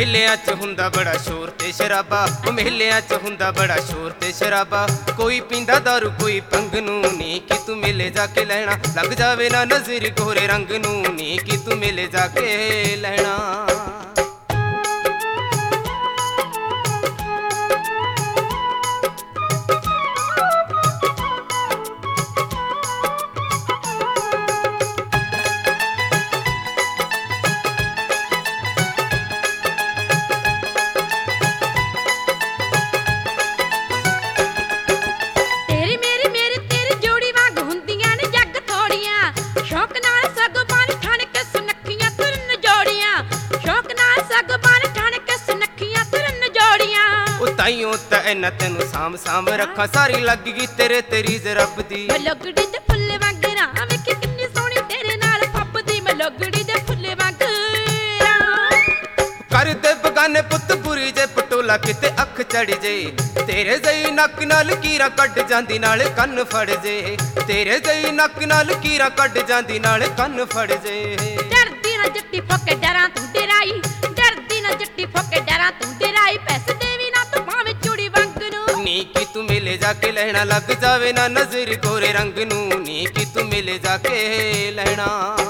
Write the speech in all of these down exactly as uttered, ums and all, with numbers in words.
ਮੇਲਿਆਂ 'ਚ ਹੁੰਦਾ ਬੜਾ ਸ਼ੋਰ ਤੇ ਸ਼ਰਾਬਾ, ਉਹ ਮੇਲਿਆਂ 'ਚ ਹੁੰਦਾ ਬੜਾ ਸ਼ੋਰ ਤੇ ਸ਼ਰਾਬਾ। ਕੋਈ ਪੀਂਦਾ ਦਾਰੂ ਕੋਈ ਭੰਗ ਨੂੰ ਨੀ, ਕਿ ਤੂੰ ਮੇਲੇ ਜਾ ਕੇ ਲੈਣਾ ਲੱਗ ਜਾਵੇ ਨਾ ਨਜ਼ਰ ਗੋਰੇ ਰੰਗ ਨੂੰ ਨੀ, ਕਿ ਤੂੰ ਮੇਲੇ ਜਾ ਕੇ ਲੈਣਾ। ਤਾਈਓ ਤਾਂ ਇਹਨਾਂ ਤੈਨੂੰ ਸਾਂਭ ਸਾਂਭ ਰੱਖਾਂ, ਸਾਰੀ ਲੱਗ ਗਈ ਤੇਰੇ ਤੇਰੀ ਜ਼ਰਬ ਦੀ। ਮੈਂ ਲੁਗੜੀ ਦੇ ਫੁੱਲੇ ਵਾਂਗਰਾ ਵੇਖੀ ਕਿੰਨੀ ਸੋਹਣੀ ਤੇਰੇ ਨਾਲ ਫੱਬਦੀ, ਮੈਂ ਲੁਗੜੀ ਦੇ ਫੁੱਲੇ ਵਾਂਗਰਾ। ਕਰਦੇ ਬਗਾਨੇ ਪੁੱਤ ਬੁਰੀ ਜੇ ਪਟੋਲਾ ਕਿਤੇ ਅੱਖ ਚੜ ਜੇ, ਤੇਰੇ ਜਈ ਨੱਕ ਨਾਲ ਕੀਰਾ ਕੱਢ ਜਾਂਦੀ ਨਾਲ ਕੰਨ ਫੜ ਜੇ, ਤੇਰੇ ਜਈ ਨੱਕ ਨਾਲ ਕੀਰਾ ਕੱਢ ਜਾਂਦੀ ਨਾਲ ਕੰਨ ਫੜ ਜੇ। ਡਰਦੀ ਨਾ ਜੱਟੀ ਫੋਕੇ ਡਰਾਂ ਤੂੰ ਡਰਾਈ, ਡਰਦੀ ਨਾ ਜੱਟੀ ਫੋਕੇ ਡਰਾਂ ਤੂੰ ਡਰਾਈ। ਪੈਸੇ ਦੇਵੀ ਨਾ ਤੂੰ ਭਾਵੇਂ ਚੂੜੀ ਵਾਂਗ ਨੂੰ ਨੀ, ਕਿ ਤੂੰ ਮੇਲੇ ਜਾ ਕੇ ਲੈਣਾ ਲੱਗ ਜਾਵੇ ਨਾ ਨਜ਼ਰ ਗੋਰੇ ਰੰਗ ਨੂੰ ਨੀ, ਕਿ ਤੂੰ ਮੇਲੇ ਜਾ ਕੇ ਲੈਣਾ।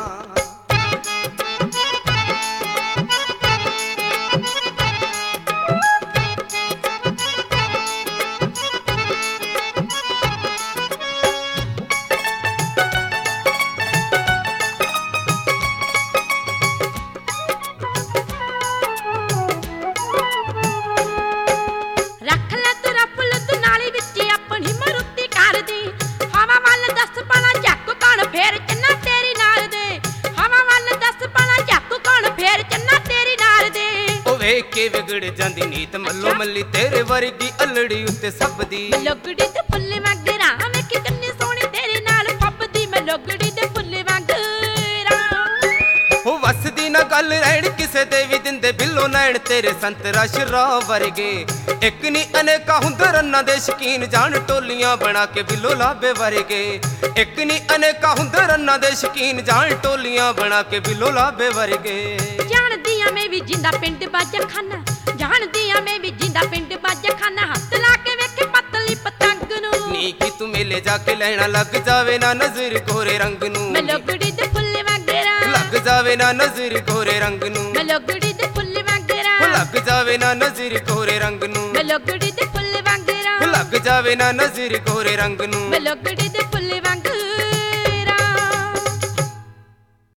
ਵੇਖ ਕੇ ਵਿਗੜ ਜਾਂਦੀ ਨੀਤ ਮੱਲੋ ਮੱਲੀ ਤੇਰੇ ਵਰਗੀ ਅਲੜੀ ਉੱਤੇ ਸਭ ਦੀ। ਮੈਂ ਲੁਗੜੀ ਦੇ ਫੁੱਲੇ ਵਾਂਗਰਾ ਵੇਖੀ ਕਿੰਨੀ ਸੋਹਣੀ ਤੇਰੇ ਨਾਲ ਫੱਬਦੀ, ਮੈਂ ਲੁਗੜੀ ਦੇ ਫੁੱਲੇ ਵਾਂਗਰਾ। ਉਹ ਵਸਦੀ ਨਾ ਗੱਲ ਰਹਿਣ ਕਿਸੇ ਦੇ ਵੀ ਦਿੰਦੇ ਬਿੱਲੋ ਨੈਣ ਤੇਰੇ ਸੰਤਰਾ ਸ਼ਰਾਬ ਵਰਗੇ। ਇੱਕ ਨੀ ਅਨੇਕਾਂ ਹੁੰਦੇ ਰੰਨਾਂ ਦੇ ਸ਼ਕੀਨ ਜਾਣ ਟੋਲੀਆਂ ਬਣਾ ਕੇ ਬਿੱਲੋ ਲਾਬੇ ਵਰਗੇ। ਇੱਕ ਨੀ ਅਨੇਕਾਂ ਹੁੰਦੇ ਰੰਨਾਂ ਦੇ ਸ਼ਕੀਨ ਜਾਣ ਟੋਲੀਆਂ ਬਣਾ ਕੇ ਬਿੱਲੋ ਲਾਬੇ ਵਰਗੇ। ਜਾਣਦੀ ਆ ਮੈਂ ਵੀ ਜਿੰਦਾ ਪਿੰਡ ਬਾਜਾ ਖਾਨਾ, ਜਾਣਦੀ ਆ ਮੈਂ ਵੀ ਜਿੰਦਾ ਪਿੰਡ ਬਾਜਾ ਖਾਨਾ। ਹੱਥ ਲਾ ਕੇ ਵੇਖੇ ਪਤਲੀ ਪਤੰਗ ਨੂੰ ਨੀ, ਕਿ ਤੂੰ ਮੇਲੇ ਜਾ ਕੇ ਲੈਣਾ ਲੱਗ ਜਾਵੇ ਨਾ ਨਜ਼ਰ ਗੋਰੇ ਰੰਗ ਨੂੰ। ਮੈਂ ਲੁਗੜੀ ਦੇ ਫੁੱਲੇ ਵਾਂਗਰਾ ਲੱਗ ਜਾਵੇ ਨਾ ਨਜ਼ਰ ਗੋਰੇ ਰੰਗ ਨੂੰ। ਮੈਂ ਲੁਗੜੀ ਦੇ ਫੁੱਲੇ ਵਾਂਗਰਾ ਲੱਗ ਜਾਵੇ ਨਾ ਨਜ਼ਰ ਗੋਰੇ ਰੰਗ ਨੂੰ। ਮੈਂ ਲੁਗੜੀ ਦੇ ਫੁੱਲੇ ਵਾਂਗਰਾ ਲੱਗ ਜਾਵੇ ਨਾ ਨਜ਼ਰ ਗੋਰੇ ਰੰਗ ਨੂੰ। ਮੈਂ ਲੁਗੜੀ ਦੇ ਫੁੱਲੇ ਵਾਂਗਰਾ।